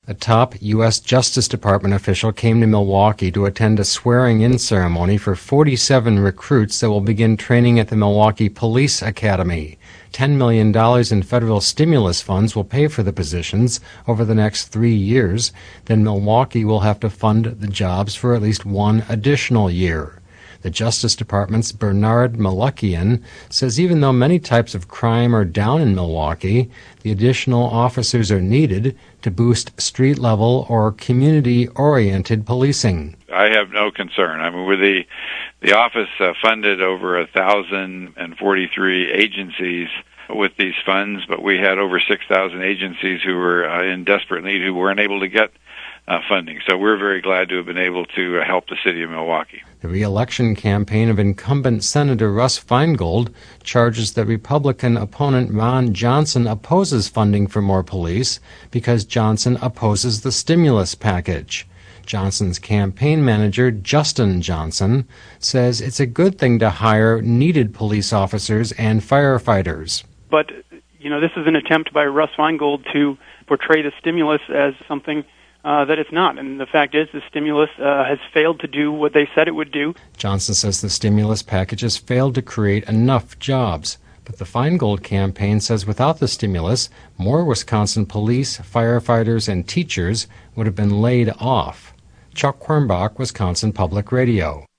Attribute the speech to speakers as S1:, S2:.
S1: A top U.S. Justice Department official came to Milwaukee to attend a swearing-in ceremony for 47 recruits that will begin training at the Milwaukee Police Academy. $10 million in federal stimulus funds will pay for the positions over the next 3 years. Then Milwaukee will have to fund the jobs for at least one additional year. The Justice Department's Bernard Malakian says even though many types of crime are down in Milwaukee, the additional officers are needed to boost street-level or community-oriented policing.
S2: I have no concern. I mean, with the office funded over 1,043 agencies with these funds, but we had over 6,000 agencies who were in desperate need who weren't able to get funding. So we're very glad to have been able to help the city of Milwaukee.
S1: The re-election campaign of incumbent Senator Russ Feingold charges that Republican opponent Ron Johnson opposes funding for more police because Johnson opposes the stimulus package. Johnson's campaign manager, Justin Johnson, says it's a good thing to hire needed police officers and firefighters.
S3: But, this is an attempt by Russ Feingold to portray the stimulus as something that it's not. And the fact is the stimulus has failed to do what they said it would do.
S1: Johnson says the stimulus package has failed to create enough jobs. But the Feingold campaign says without the stimulus, more Wisconsin police, firefighters, and teachers would have been laid off. Chuck Quirmbach, Wisconsin Public Radio.